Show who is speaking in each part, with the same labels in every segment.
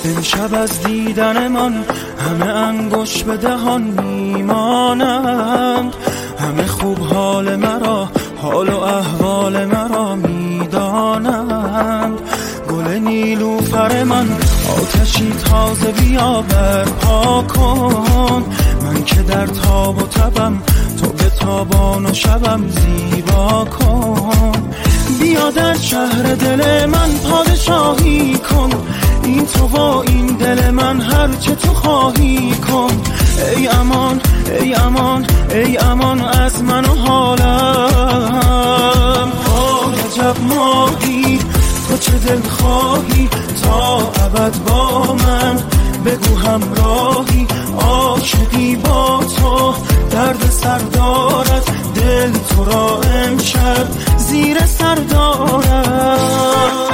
Speaker 1: امشب از دیدن من همه انگوش به دهان میمانند، همه خوب حال مرا، حال و احوال مرا میدانند. گل نیلوفر من آتشی تازه بیا برپا کن، من که در تاب و تبم تو به تابان و شبم زیبا کن. بیا در شهر دل من پادشاهی کن، این تو و این دل من هر چه تو خواهی کن. ای امان ای امان ای امان از من و حالم. عجب ماهی تو چه دل خواهی تا ابد با من، بگو همراهی عاشقی با تو، درد سر دارد دل تو را امشب زیر سر دارد.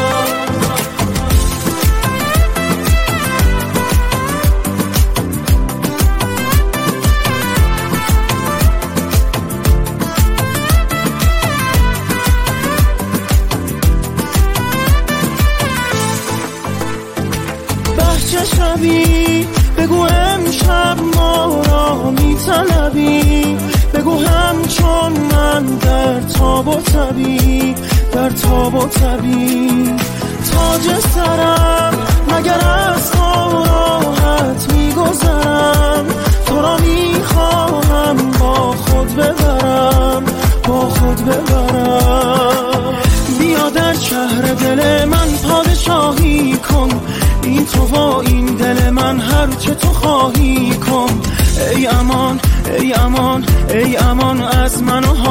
Speaker 1: چه شبی بگو امشب ما را میطلبی، بگو همچون من در تاب و تبی، در تاب و تبی. تاج سرم مگر از تو راحت میگذرم، تو را میخواهم با خود ببرم، با خود ببرم. بیا در شهر دل من پادشاهی کن، این تو و این دل من هر چه تو خواهی کن. ای امان ای امان ای امان از من و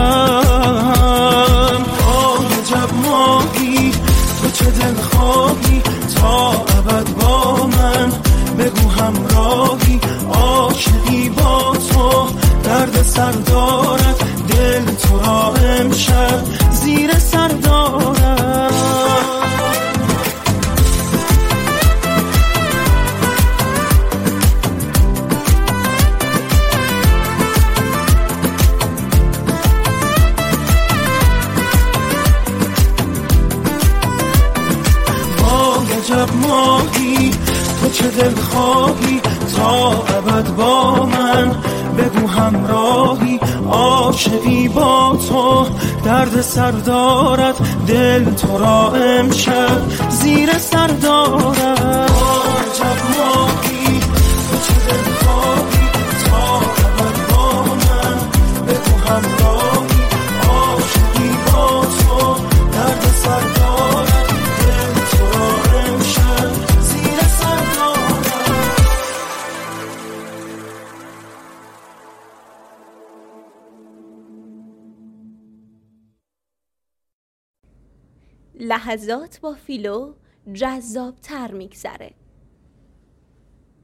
Speaker 1: حالم. عجب ماهی تو چه دل خواهی تا ابد با من، بگو همراهی عاشقی با تو، درد سر دارد دل تو را امشب زیر سر دارد. عجب ماهی تو چه دل خواهی تا ابد با من، بگو همراهی عاشقی با تو، درد سر دارد دل تو را امشب زیر سر دارد. عجب ماهی تو چه دل خواهی تا ابد با من، بگو همراهی عاشقی با تو، درد سر دارد دل تو را امشب زیر سر دارد.
Speaker 2: لحظات با فیلو جذاب تر میگذره.